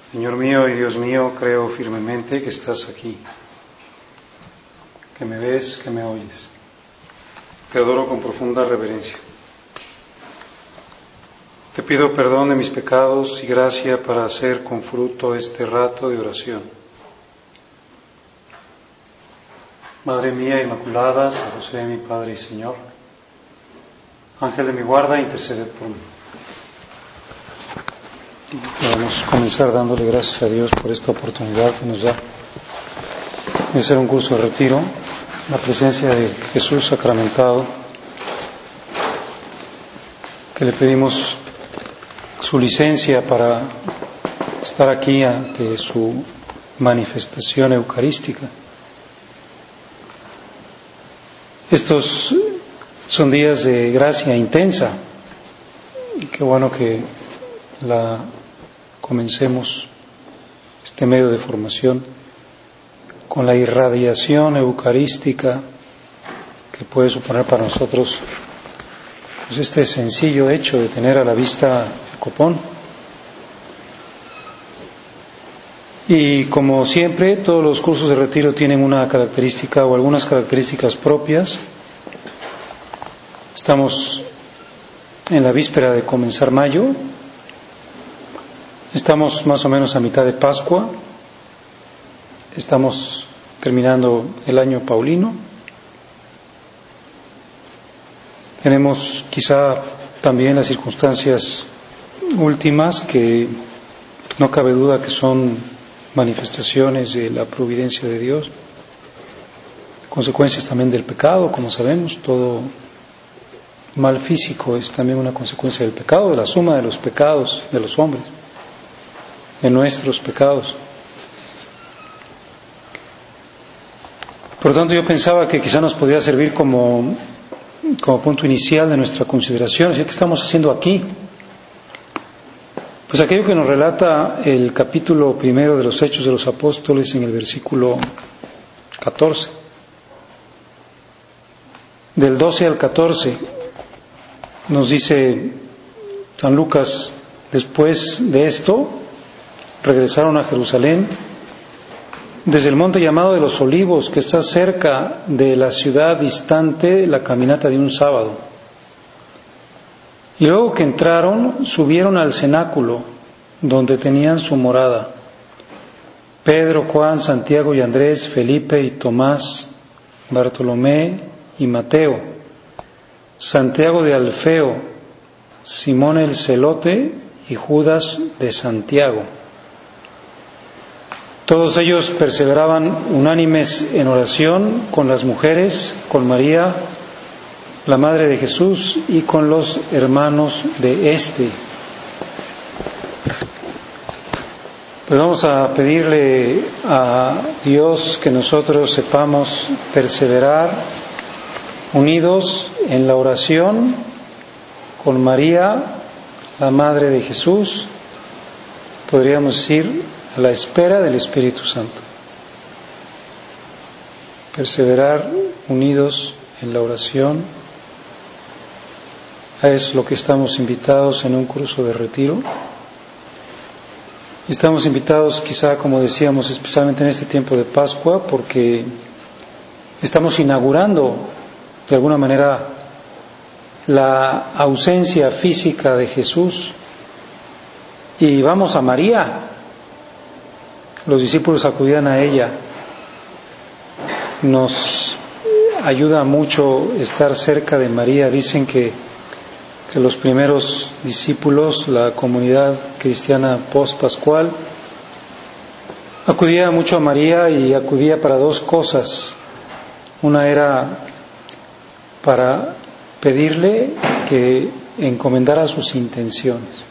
Señor mío y Dios mío, creo firmemente que estás aquí, que me ves, que me oyes. Te adoro con profunda reverencia. Te pido perdón de mis pecados y gracia para hacer con fruto este rato de oración. Madre mía Inmaculada, San José, mi Padre y Señor, Ángel de mi guarda, intercede por mí. Vamos a comenzar dándole gracias a Dios por esta oportunidad que nos da de hacer un curso de retiro, la presencia de Jesús sacramentado, que le pedimos su licencia para estar aquí ante su manifestación eucarística. Estos son días de gracia intensa y qué bueno que comencemos este medio de formación con la irradiación eucarística que puede suponer para nosotros pues este sencillo hecho de tener a la vista el copón. Y como siempre, todos los cursos de retiro tienen una característica o algunas características propias. Estamos en la víspera de comenzar mayo. Estamos más o menos a mitad de Pascua, estamos terminando el año paulino, tenemos quizá también las circunstancias últimas que no cabe duda que son manifestaciones de la providencia de Dios, consecuencias también del pecado, como sabemos, todo mal físico es también una consecuencia del pecado, de la suma de los pecados de los hombres, de nuestros pecados. Por lo tanto, yo pensaba que quizá nos podría servir como punto inicial de nuestra consideración, es decir, ¿qué estamos haciendo aquí? Pues aquello que nos relata el capítulo 1 de los Hechos de los Apóstoles en el versículo 14. Del 12 al 14 nos dice San Lucas: después de esto regresaron a Jerusalén desde el monte llamado de los Olivos, que está cerca de la ciudad distante, la caminata de un sábado. Y luego que entraron, subieron al cenáculo, donde tenían su morada: Pedro, Juan, Santiago y Andrés, Felipe y Tomás, Bartolomé y Mateo, Santiago de Alfeo, Simón el Celote y Judas de Santiago. Todos ellos perseveraban unánimes en oración con las mujeres, con María, la Madre de Jesús, y con los hermanos de éste. Pues vamos a pedirle a Dios que nosotros sepamos perseverar unidos en la oración con María, la Madre de Jesús, podríamos decir, a la espera del Espíritu Santo. Perseverar unidos en la oración, es lo que estamos invitados en un curso de retiro. Estamos invitados quizá, como decíamos, especialmente en este tiempo de Pascua, porque estamos inaugurando de alguna manera la ausencia física de Jesús y vamos a María. Los discípulos acudían a ella. Nos ayuda mucho estar cerca de María. Dicen que los primeros discípulos, la comunidad cristiana post-pascual, acudía mucho a María y acudía para dos cosas. Una era para pedirle que encomendara sus intenciones.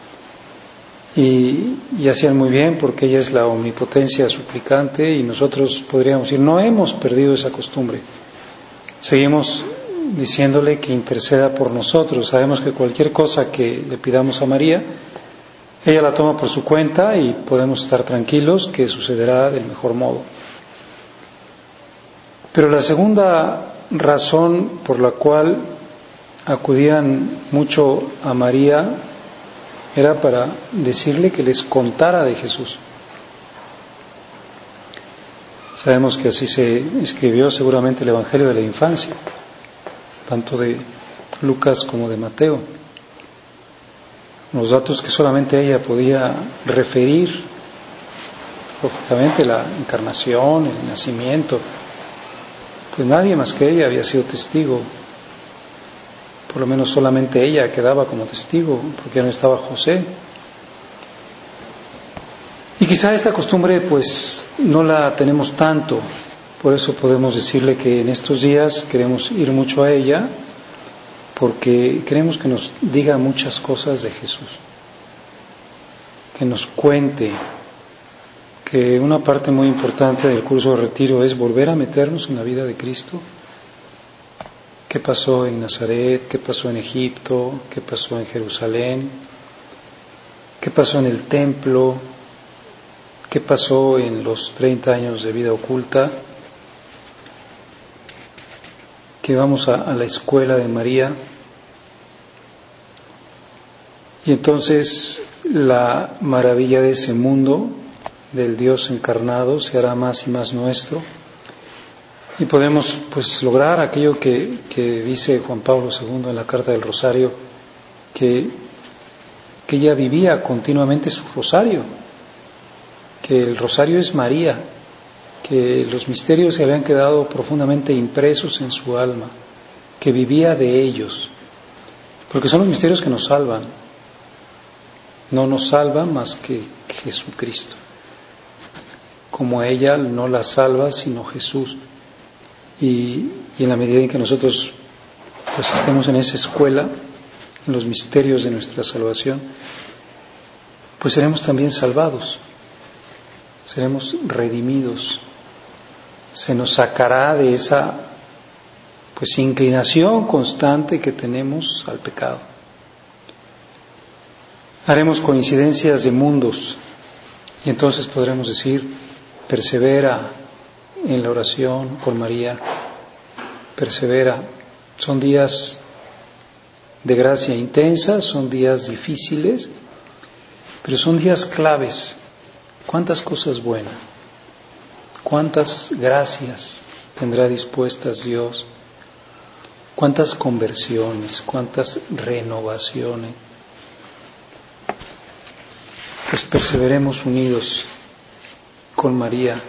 Y hacían muy bien, porque ella es la omnipotencia suplicante, y nosotros podríamos decir, no hemos perdido esa costumbre. Seguimos diciéndole que interceda por nosotros. Sabemos que cualquier cosa que le pidamos a María, ella la toma por su cuenta y podemos estar tranquilos que sucederá del mejor modo. Pero la segunda razón por la cual acudían mucho a María era para decirle que les contara de Jesús. Sabemos que así se escribió seguramente el Evangelio de la infancia, tanto de Lucas como de Mateo. Los datos que solamente ella podía referir, lógicamente la encarnación, el nacimiento, pues nadie más que ella había sido testigo. Por lo menos solamente ella quedaba como testigo, porque ya no estaba José. Y quizá esta costumbre pues no la tenemos tanto, por eso podemos decirle que en estos días queremos ir mucho a ella, porque queremos que nos diga muchas cosas de Jesús, que nos cuente, que una parte muy importante del curso de retiro es volver a meternos en la vida de Cristo. ¿Qué pasó en Nazaret? ¿Qué pasó en Egipto? ¿Qué pasó en Jerusalén? ¿Qué pasó en el templo? ¿Qué pasó en los 30 años de vida oculta? Que vamos a la escuela de María. Y entonces la maravilla de ese mundo, del Dios encarnado, se hará más y más nuestro. Y podemos pues lograr aquello que dice Juan Pablo II en la Carta del Rosario, que ella vivía continuamente su rosario, que el rosario es María, que los misterios se habían quedado profundamente impresos en su alma, que vivía de ellos, porque son los misterios que nos salvan. No nos salva más que Jesucristo. Como ella no la salva sino Jesús. Y en la medida en que nosotros pues estemos en esa escuela, en los misterios de nuestra salvación, pues seremos también salvados, seremos redimidos, se nos sacará de esa pues inclinación constante que tenemos al pecado. Haremos coincidencias de mundos y entonces podremos decir: persevera en la oración con María, persevera. Son días de gracia intensa, son días difíciles, pero son días claves. ¿Cuántas cosas buenas? ¿Cuántas gracias tendrá dispuestas Dios? ¿Cuántas conversiones? ¿Cuántas renovaciones? Pues perseveremos unidos con María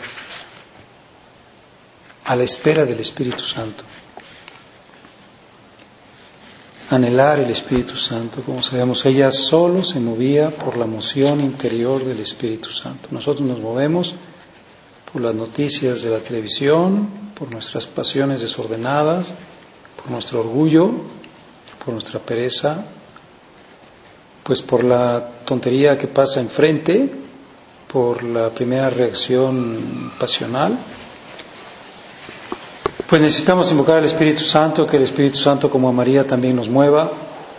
a la espera del Espíritu Santo. Anhelar el Espíritu Santo. Como sabemos, ella solo se movía por la moción interior del Espíritu Santo. Nosotros nos movemos por las noticias de la televisión, por nuestras pasiones desordenadas, por nuestro orgullo, por nuestra pereza, pues por la tontería que pasa enfrente, por la primera reacción pasional. Pues necesitamos invocar al Espíritu Santo, que el Espíritu Santo, como a María, también nos mueva.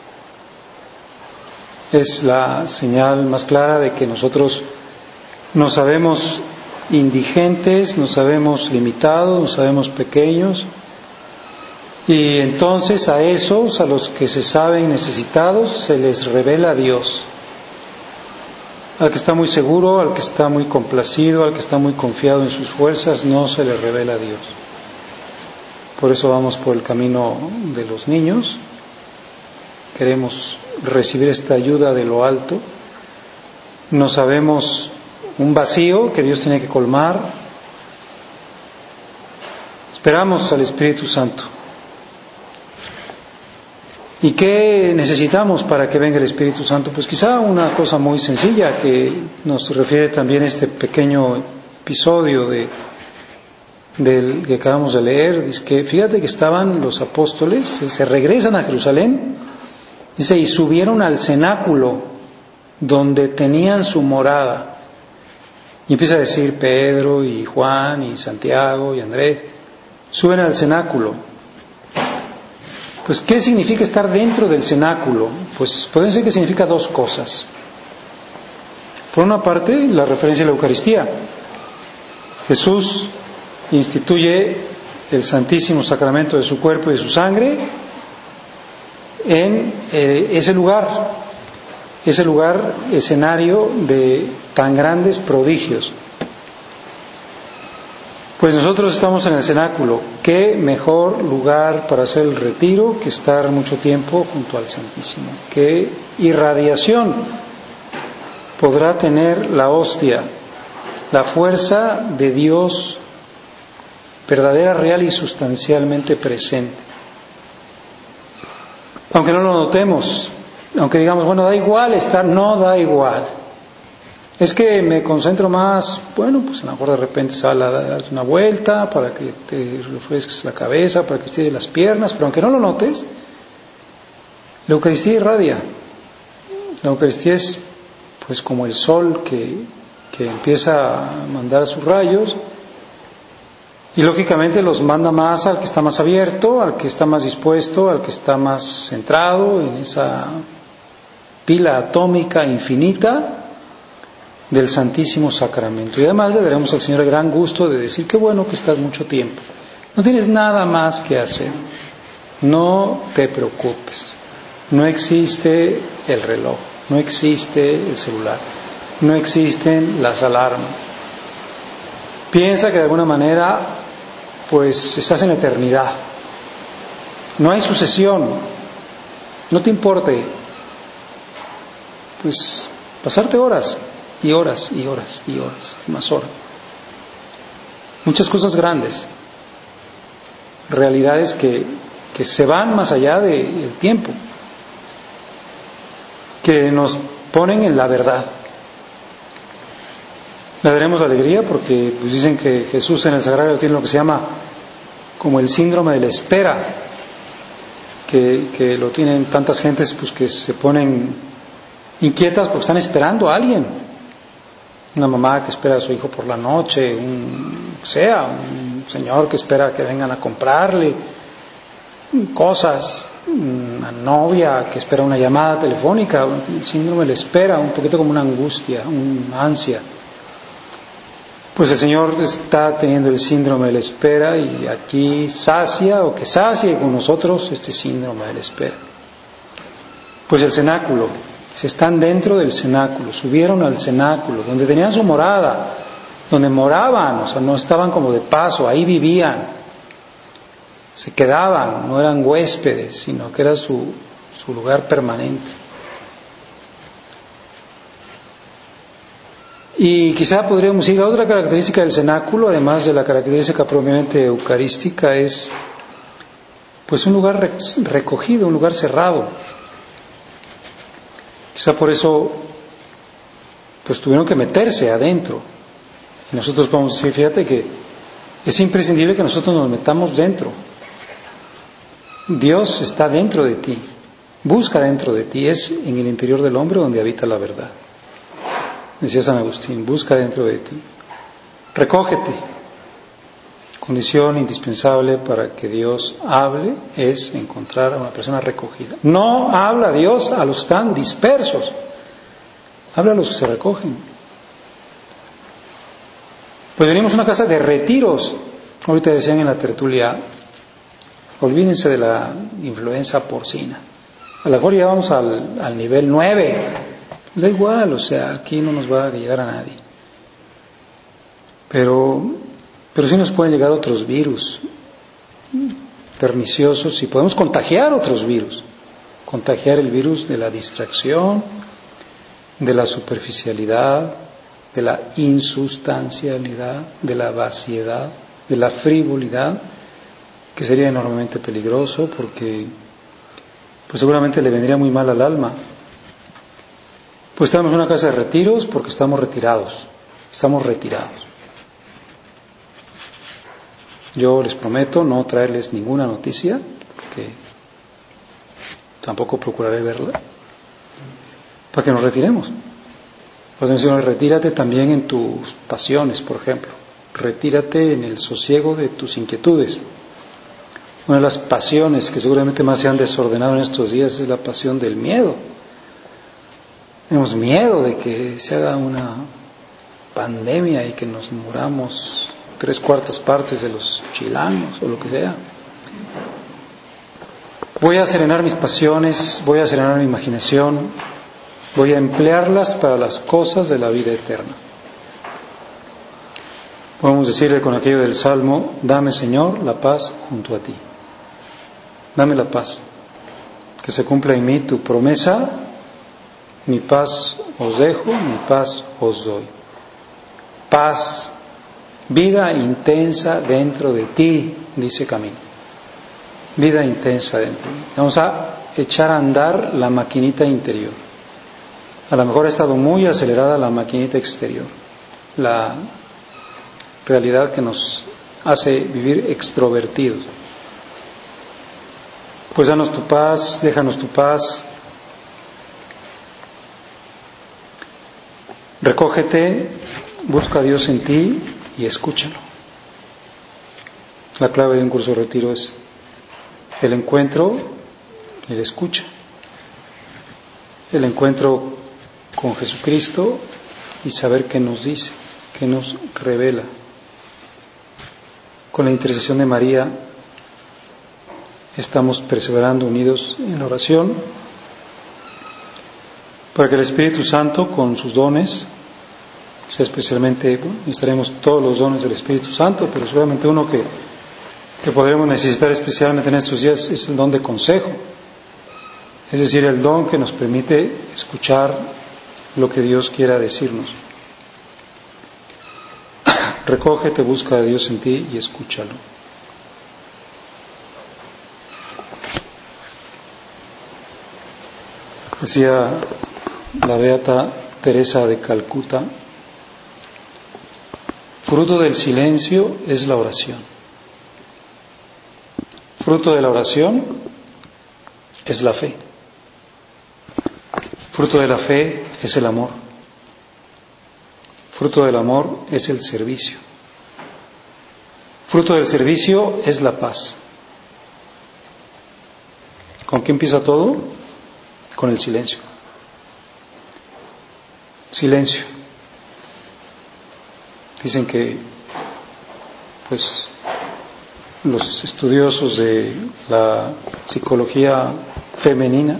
Es la señal más clara de que nosotros nos sabemos indigentes, nos sabemos limitados, nos sabemos pequeños. Y entonces a esos, a los que se saben necesitados, se les revela a Dios. Al que está muy seguro, al que está muy complacido, al que está muy confiado en sus fuerzas, no se le revela a Dios. Por eso vamos por el camino de los niños. Queremos recibir esta ayuda de lo alto. No sabemos un vacío que Dios tiene que colmar. Esperamos al Espíritu Santo. ¿Y qué necesitamos para que venga el Espíritu Santo? Pues quizá una cosa muy sencilla que nos refiere también este pequeño episodio del que acabamos de leer. Dice que fíjate que estaban los apóstoles, se regresan a Jerusalén, dice, y subieron al cenáculo donde tenían su morada. Y empieza a decir Pedro y Juan y Santiago y Andrés, suben al cenáculo. Pues, ¿qué significa estar dentro del cenáculo? Pues podemos decir que significa dos cosas. Por una parte, la referencia a la Eucaristía. Jesús instituye el Santísimo Sacramento de su cuerpo y de su sangre en ese lugar. es el lugar escenario de tan grandes prodigios. Pues nosotros estamos en el cenáculo. ¿Qué mejor lugar para hacer el retiro que estar mucho tiempo junto al Santísimo? ¿Qué irradiación podrá tener la hostia? La fuerza de Dios verdadera, real y sustancialmente presente. Aunque no lo notemos, aunque digamos, bueno, da igual estar, no da igual. Es que me concentro más, bueno, pues a lo mejor de repente sal a dar una vuelta para que te refresques la cabeza, para que estires las piernas, pero aunque no lo notes, la Eucaristía irradia. La Eucaristía es pues como el sol que empieza a mandar sus rayos y lógicamente los manda más al que está más abierto, al que está más dispuesto, al que está más centrado en esa pila atómica infinita del Santísimo Sacramento. Y además le daremos al Señor el gran gusto de decir qué bueno que estás mucho tiempo. No tienes nada más que hacer. No te preocupes. No existe el reloj, no existe el celular, no existen las alarmas. Piensa que de alguna manera pues estás en la eternidad. No hay sucesión. No te importe pues pasarte horas y horas y horas y horas, más horas. Muchas cosas grandes, realidades que se van más allá del tiempo, que nos ponen en la verdad. Le daremos alegría porque pues dicen que Jesús en el Sagrario tiene lo que se llama como el síndrome de la espera, que lo tienen tantas gentes pues que se ponen inquietas porque están esperando a alguien. Una mamá que espera a su hijo por la noche, un señor que espera que vengan a comprarle cosas, una novia que espera una llamada telefónica, el síndrome de la espera, un poquito como una angustia, una ansia. Pues el Señor está teniendo el síndrome de la espera y aquí sacia o que sacie con nosotros este síndrome de la espera. Pues el cenáculo, se están dentro del cenáculo, subieron al cenáculo, donde tenían su morada, donde moraban, o sea, no estaban como de paso, ahí vivían, se quedaban, no eran huéspedes, sino que era su lugar permanente. Y quizá podríamos decir, la otra característica del cenáculo, además de la característica propiamente eucarística, es pues un lugar recogido, un lugar cerrado. Quizá por eso pues tuvieron que meterse adentro. Y nosotros podemos decir, fíjate que es imprescindible que nosotros nos metamos dentro. Dios está dentro de ti, busca dentro de ti, es en el interior del hombre donde habita la verdad. Decía San Agustín, busca dentro de ti, recógete. Condición indispensable para que Dios hable es encontrar a una persona recogida. No habla Dios a los que están dispersos, habla a los que se recogen. Pues venimos a una casa de retiros. Ahorita decían en la tertulia, olvídense de la influenza porcina. A lo mejor ya vamos al nivel 9. Da igual, o sea, aquí no nos va a llegar a nadie. Pero sí nos pueden llegar otros virus perniciosos y podemos contagiar otros virus. Contagiar el virus de la distracción, de la superficialidad, de la insustancialidad, de la vaciedad, de la frivolidad, que sería enormemente peligroso porque pues seguramente le vendría muy mal al alma. Pues estamos en una casa de retiros porque estamos retirados. Yo les prometo no traerles ninguna noticia, porque tampoco procuraré verla, para que nos retiremos. Por eso, retírate también en tus pasiones, por ejemplo. Retírate en el sosiego de tus inquietudes. Una de las pasiones que seguramente más se han desordenado en estos días es la pasión del miedo. Tenemos miedo de que se haga una pandemia y que nos muramos 3/4 partes de los chilangos o lo que sea. Voy a serenar mis pasiones, voy a serenar mi imaginación, Voy a emplearlas para las cosas de la vida eterna. Podemos decirle con aquello del Salmo: dame, Señor, la paz junto a ti. Dame la paz. Que se cumpla en mí tu promesa. Mi paz os dejo, mi paz os doy. Paz, vida intensa dentro de ti, dice Camino. Vida intensa dentro de ti. Vamos a echar a andar la maquinita interior. A lo mejor ha estado muy acelerada la maquinita exterior. La realidad que nos hace vivir extrovertidos. Pues danos tu paz, déjanos tu paz. Recógete, busca a Dios en ti y escúchalo. La clave de un curso de retiro es el encuentro y la escucha. El encuentro con Jesucristo y saber qué nos dice, qué nos revela. Con la intercesión de María estamos perseverando unidos en la oración para que el Espíritu Santo, con sus dones, sea especialmente, necesitaremos todos los dones del Espíritu Santo, pero seguramente uno que podremos necesitar especialmente en estos días es el don de consejo, es decir, el don que nos permite escuchar lo que Dios quiera decirnos. Recógete, busca a Dios en ti y escúchalo. Decía la beata Teresa de Calcuta: fruto del silencio es la oración. Fruto de la oración es la fe. Fruto de la fe es el amor. Fruto del amor es el servicio. Fruto del servicio es la paz. ¿Con qué empieza todo? Con el silencio. Silencio. Dicen que, pues, los estudiosos de la psicología femenina,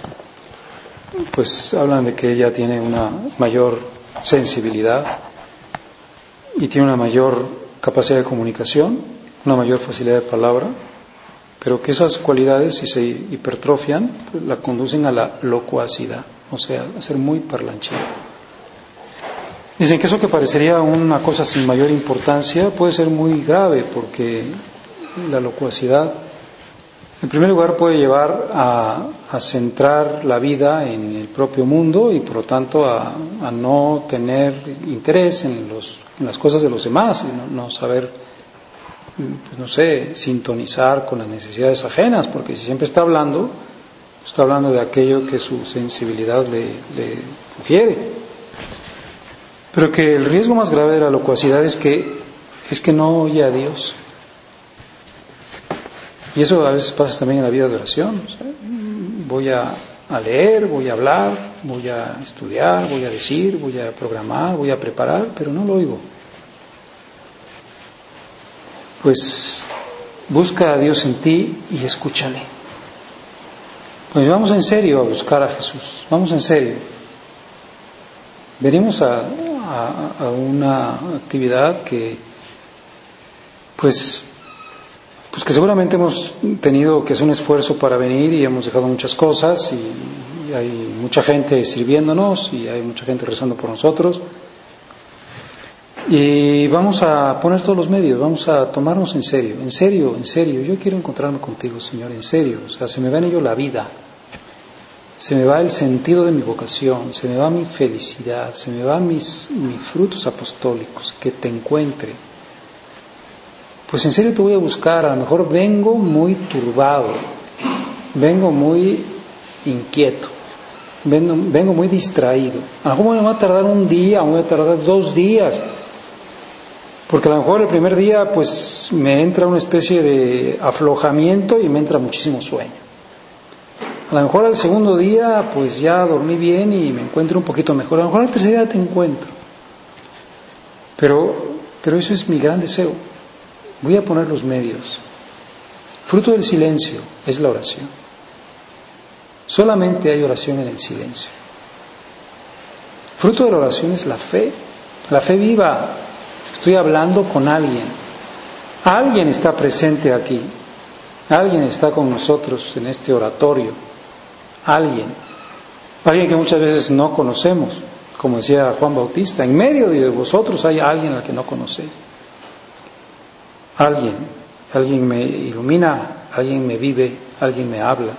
pues hablan de que ella tiene una mayor sensibilidad y tiene una mayor capacidad de comunicación, una mayor facilidad de palabra, pero que esas cualidades, si se hipertrofian, pues la conducen a la locuacidad, o sea, a ser muy parlanchino. Dicen que eso que parecería una cosa sin mayor importancia puede ser muy grave, porque la locuacidad, en primer lugar, puede llevar a centrar la vida en el propio mundo y, por lo tanto, a no tener interés en las cosas de los demás y no saber, pues, no sé, sintonizar con las necesidades ajenas, porque si siempre está hablando de aquello que su sensibilidad le sugiere. Pero que el riesgo más grave de la locuacidad es que no oye a Dios. Y eso a veces pasa también en la vida de oración. O sea, voy a leer, voy a hablar, voy a estudiar, voy a decir, voy a programar, voy a preparar, pero no lo oigo. Pues busca a Dios en ti y escúchale. Pues vamos en serio a buscar a Jesús, vamos en serio. Venimos a una actividad que que seguramente hemos tenido que hacer un esfuerzo para venir y hemos dejado muchas cosas y hay mucha gente sirviéndonos y hay mucha gente rezando por nosotros y vamos a poner todos los medios, vamos a tomarnos en serio, yo quiero encontrarme contigo, Señor, en serio, o sea, se me va en ello la vida, se me va el sentido de mi vocación, se me va mi felicidad, se me van mis frutos apostólicos, que te encuentre. Pues en serio te voy a buscar, a lo mejor vengo muy turbado, vengo muy inquieto, vengo muy distraído. A lo mejor me va a tardar un día, me va a tardar 2 días, porque a lo mejor el primer día pues me entra una especie de aflojamiento y me entra muchísimo sueño. A lo mejor al segundo día pues ya dormí bien y me encuentro un poquito mejor, a lo mejor al tercer día te encuentro. Pero eso es mi gran deseo. Voy a poner los medios. Fruto del silencio es la oración. Solamente hay oración en el silencio. Fruto de la oración es la fe viva. Estoy hablando con alguien. Alguien está presente aquí. Alguien está con nosotros en este oratorio. Alguien que muchas veces no conocemos, como decía Juan Bautista, en medio de vosotros hay alguien al que no conocéis. Alguien me ilumina, alguien me vive, alguien me habla.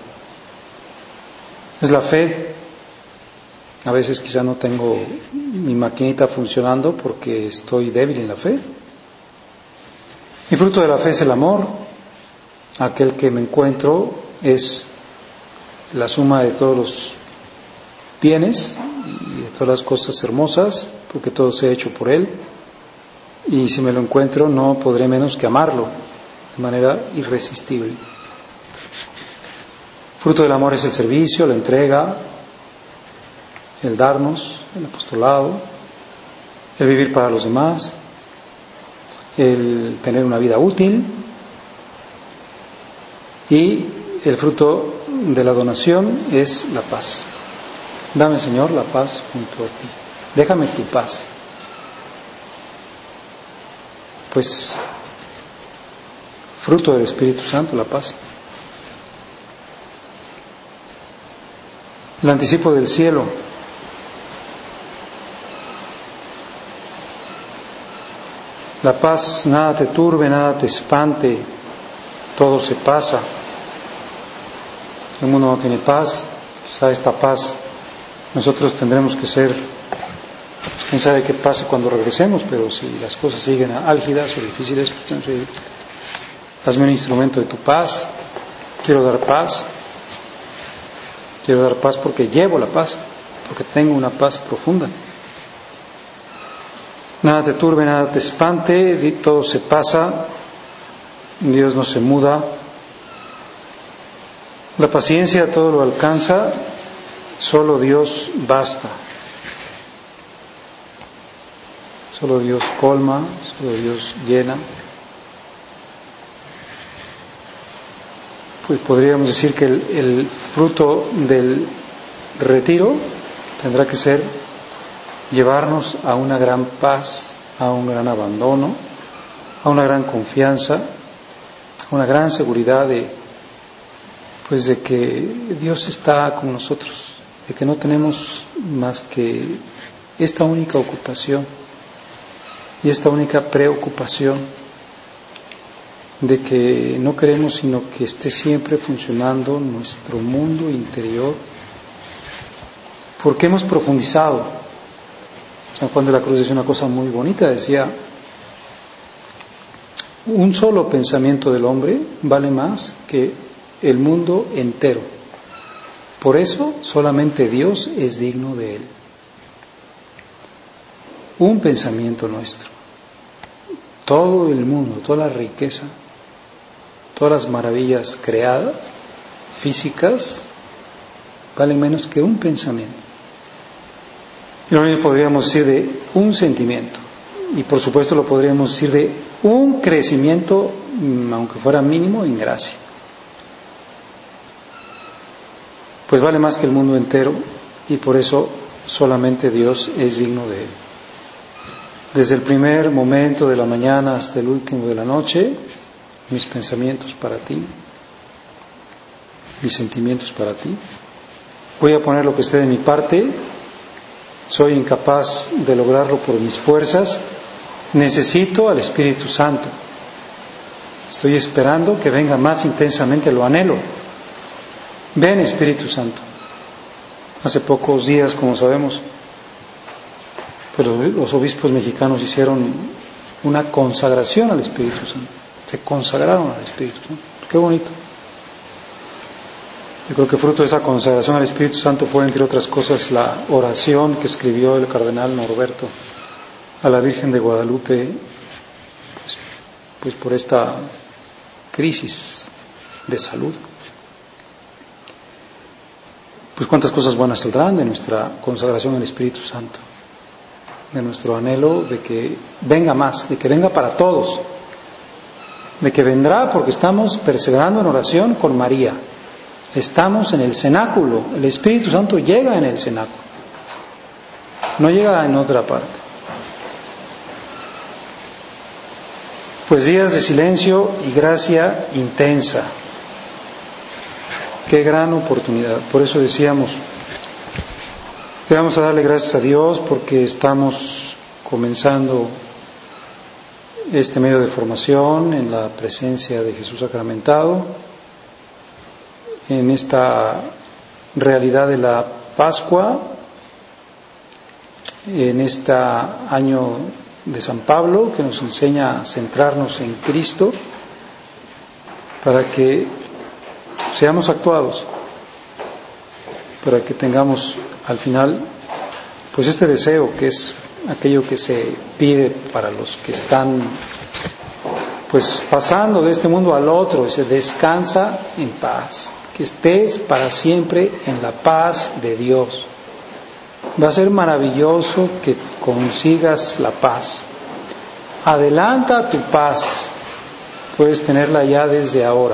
Es la fe. A veces quizá no tengo mi maquinita funcionando porque estoy débil en la fe. Y fruto de la fe es el amor. Aquel que me encuentro es la suma de todos los bienes y de todas las cosas hermosas, porque todo se ha hecho por Él. Y si me lo encuentro, no podré menos que amarlo de manera irresistible. Fruto del amor es el servicio, la entrega, el darnos, el apostolado, el vivir para los demás, el tener una vida útil. Y el fruto de la donación es la paz. Dame, Señor, la paz junto a ti. Déjame tu paz. Pues, fruto del Espíritu Santo, la paz. El anticipo del cielo. La paz, nada te turbe, nada te espante, todo se pasa. El mundo no tiene paz, quizá esta paz nosotros tendremos que ser, quién sabe qué pase cuando regresemos, pero si las cosas siguen álgidas o difíciles, pues, hazme un instrumento de tu paz. Quiero dar paz porque llevo la paz, porque tengo una paz profunda. Nada te turbe, nada te espante, todo se pasa, Dios no se muda. La paciencia todo lo alcanza, solo Dios basta. Solo Dios colma, solo Dios llena. Pues podríamos decir que el fruto del retiro tendrá que ser llevarnos a una gran paz, a un gran abandono, a una gran confianza, a una gran seguridad de que Dios está con nosotros, de que no tenemos más que esta única ocupación y esta única preocupación, de que no queremos sino que esté siempre funcionando nuestro mundo interior, porque hemos profundizado. San Juan de la Cruz decía una cosa muy bonita, decía: un solo pensamiento del hombre vale más que el mundo entero. Por eso solamente Dios es digno de él. Un pensamiento nuestro. Todo el mundo, toda la riqueza, todas las maravillas creadas, físicas, valen menos que un pensamiento. Y lo mismo podríamos decir de un sentimiento. Y por supuesto lo podríamos decir de un crecimiento, aunque fuera mínimo, en gracia. Pues vale más que el mundo entero, y por eso solamente Dios es digno de él. Desde el primer momento de la mañana hasta el último de la noche, mis pensamientos para ti, mis sentimientos para ti. Voy a poner lo que esté de mi parte. Soy incapaz de lograrlo por mis fuerzas. Necesito al Espíritu Santo. Estoy esperando que venga más intensamente, lo anhelo. Ven, Espíritu Santo. Hace pocos días, como sabemos, pero los obispos mexicanos hicieron una consagración al Espíritu Santo. Se consagraron al Espíritu Santo. Qué bonito. Yo creo que fruto de esa consagración al Espíritu Santo fue, entre otras cosas, la oración que escribió el cardenal Norberto a la Virgen de Guadalupe, pues por esta crisis de salud. Pues cuántas cosas buenas saldrán de nuestra consagración al Espíritu Santo, de nuestro anhelo de que venga más, de que venga para todos, de que vendrá porque estamos perseverando en oración con María. Estamos en el cenáculo, el Espíritu Santo llega en el cenáculo. no llega en otra parte. Pues días de silencio y gracia intensa. Qué gran oportunidad. Por eso decíamos que vamos a darle gracias a Dios porque estamos comenzando este medio de formación en la presencia de Jesús sacramentado, en esta realidad de la Pascua, en este año de San Pablo que nos enseña a centrarnos en Cristo para que seamos actuados, para que tengamos al final pues este deseo que es aquello que se pide para los que están pues pasando de este mundo al otro, y se descansa en paz, que estés para siempre en la paz de Dios. Va a ser maravilloso que consigas la paz. Adelanta tu paz, puedes tenerla ya desde ahora.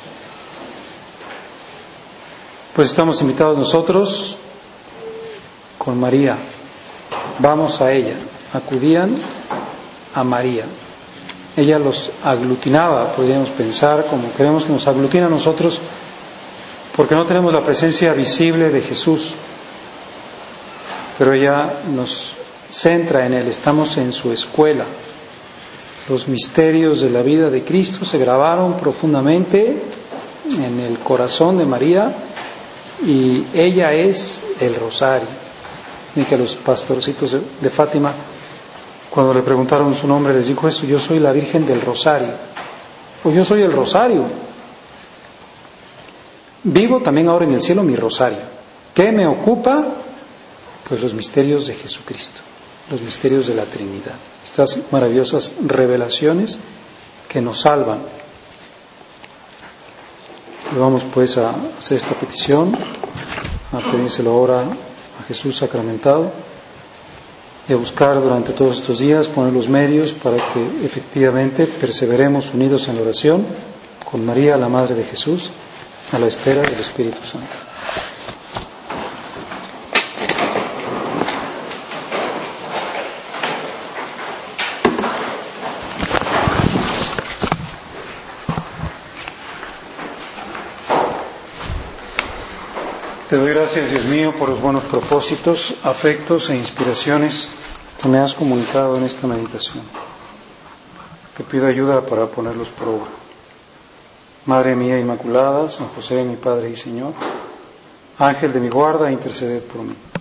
Pues estamos invitados nosotros con María. Vamos a ella. Acudían a María. Ella los aglutinaba, podríamos pensar, como queremos que nos aglutina a nosotros, porque no tenemos la presencia visible de Jesús. Pero ella nos centra en Él, estamos en su escuela. Los misterios de la vida de Cristo se grabaron profundamente en el corazón de María y ella es el rosario. Y que los pastorcitos de Fátima, cuando le preguntaron su nombre, les dijo eso: yo soy la Virgen del Rosario, o yo soy el Rosario. Vivo también ahora en el cielo mi rosario. ¿Qué me ocupa? Pues los misterios de Jesucristo, los misterios de la Trinidad, estas maravillosas revelaciones que nos salvan. Y vamos pues a hacer esta petición, a pedírselo ahora a Jesús sacramentado y a buscar durante todos estos días poner los medios para que efectivamente perseveremos unidos en la oración con María, la Madre de Jesús, a la espera del Espíritu Santo. Te doy gracias, Dios mío, por los buenos propósitos, afectos e inspiraciones que me has comunicado en esta meditación. Te pido ayuda para ponerlos por obra. Madre mía Inmaculada, San José, mi Padre y Señor, Ángel de mi guarda, interceded por mí.